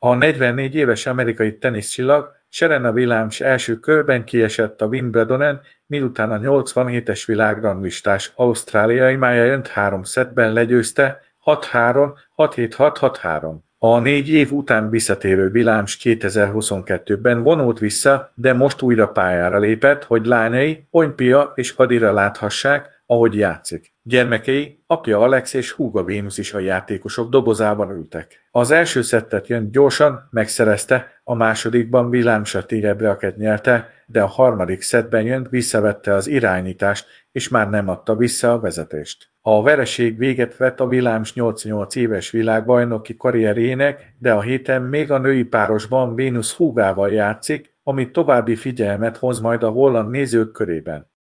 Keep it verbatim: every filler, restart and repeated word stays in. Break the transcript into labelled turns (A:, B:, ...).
A: A negyvennégy éves amerikai teniszcsillag Serena Williams első körben kiesett a Wimbledonen, miután a nyolcvanhétes világranglistás ausztráliai Maya Young három szettben legyőzte hat-három, hat-hét, hat-hat-három. A négy év után visszatérő Williams kétezer-huszonkettőben vonult vissza, de most újra pályára lépett, hogy lányai Olympia és Adira láthassák, ahogy játszik. Gyermekei, apja Alex és húga Vénusz is a játékosok dobozában ültek. Az első szettet Young gyorsan megszerezte, a másodikban Williams a tiebreaket nyerte, de a harmadik szettben Young visszavette az irányítást, és már nem adta vissza a vezetést. A vereség véget vett a Williams nyolcvannyolc éves világbajnoki karrierjének, de a héten még a női párosban Vénusz húgával játszik, ami további figyelmet hoz majd a holland nézők körében.